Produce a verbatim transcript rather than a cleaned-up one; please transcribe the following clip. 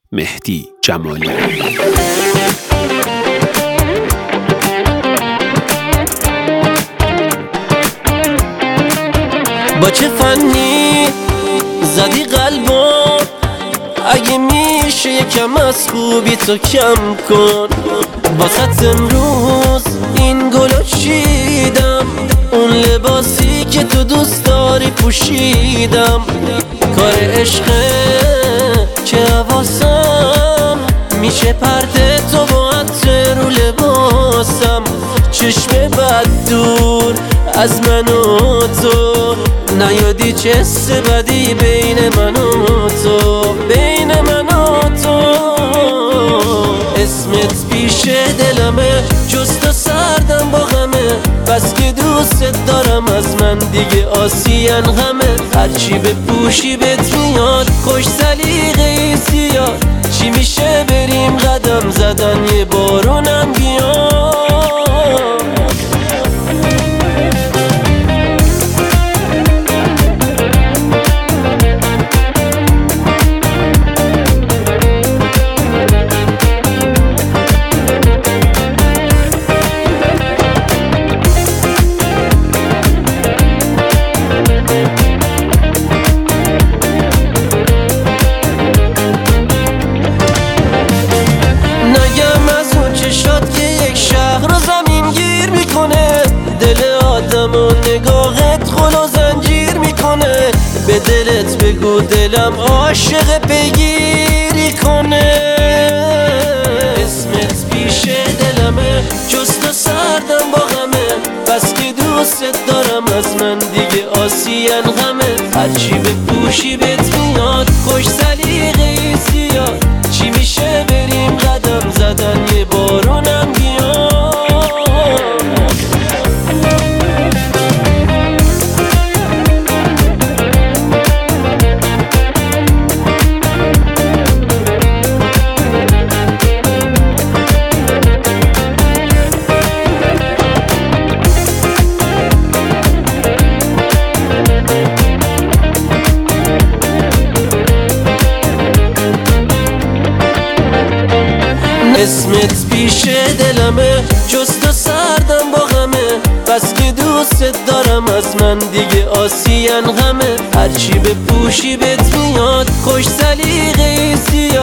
مهدی جمالی. با چه فنی زدی قلبم، اگه میشه یکم از خوبی تو کم کن. واسه امروز این گلو چیدم، اون لباسی که تو دوست داری پوشیدم. کار عشقه که حواسم میشه پرده تو با عطر رو لباسم. چشم بد دور از من و تو، نیادی چه حس بدی بین من و تو، بین من و تو. اسمت پیش دلمه، جز تو سردم با غمه. بس که دوست دارم از من دیگه آسیان غمه. هرچی بپوشی بهت میاد خوش سلیقه زیاد. چی میشه بریم قدم زدن یه بارونم بیاد. نگاهت خلو زنجیر میکنه، به دلت بگو دلم عاشق بگیری کنه. اسمت پیش دلمه، جز تو سردم با غمه. بس که دوست دارم از من دیگه آسیان غمه. هرچی بپوشی بهت میاد خوش سلیقه زیاد. چی میشه بریم قدم زدن یه بارونم بیاد. اسمت پیش دلمه، جز تو سردم با غمه. بس که دوست دارم از من دیگه آسیان غمه. هرچی بپوشی بهت میاد خوش سلیقه زیاد.